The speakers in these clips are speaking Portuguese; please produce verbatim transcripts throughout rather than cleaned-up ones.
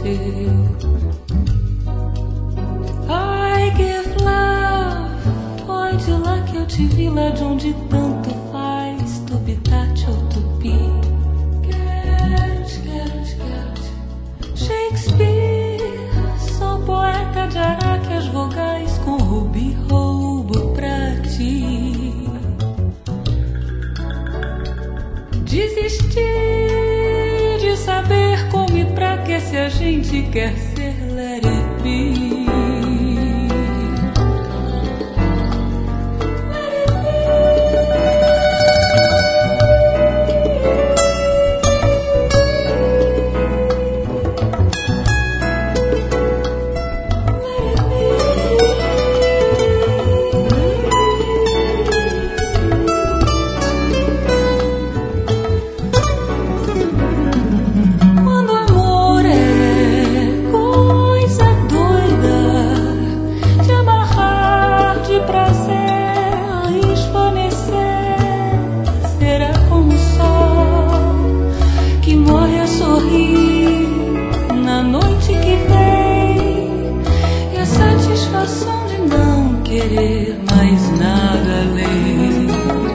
você. I give love, foi de lá que eu te vi, lá de onde tanto faz, tubitate ou tupi. Quero-te, quero-te, quero-te. Shakespeare, sou poeta de Araque, as vogais com rubi roubo pra ti. Desisti de saber como e pra que, se a gente quer ser let it be. Na noite que vem, e a satisfação de não querer mais nada além.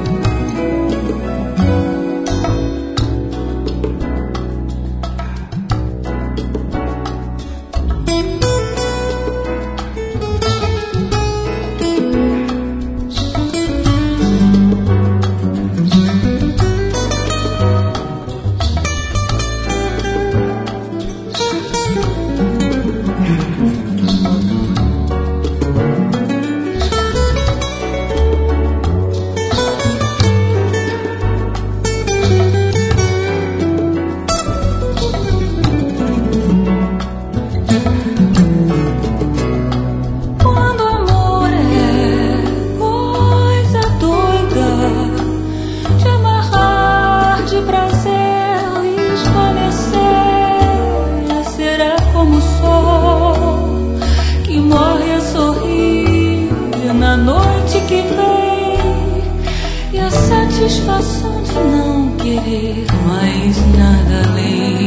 Na noite que vem, e a satisfação de não querer mais nada além.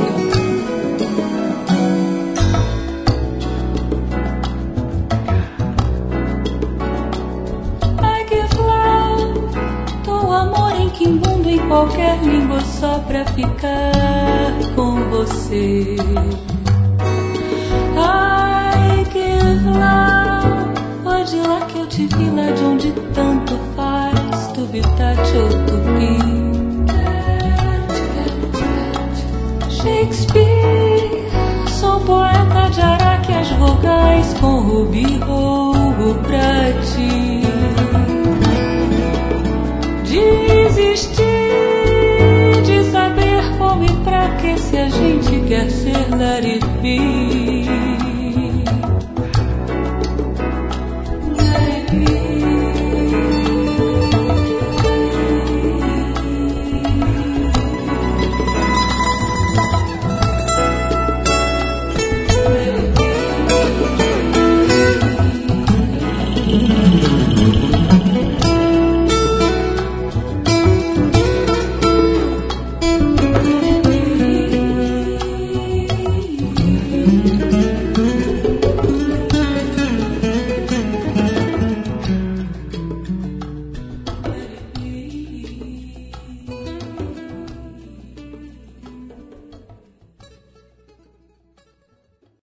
I give love, dou amor em que mundo, em qualquer língua, só pra ficar com você. I give love, foi de lá que eu te vi, lá de onde tanto faz, tubitate ou tupi. Shakespeare, sou poeta de Araque, as vogais com rubi roubo pra ti. Desisti de saber como e pra que, se a gente quer ser let it be.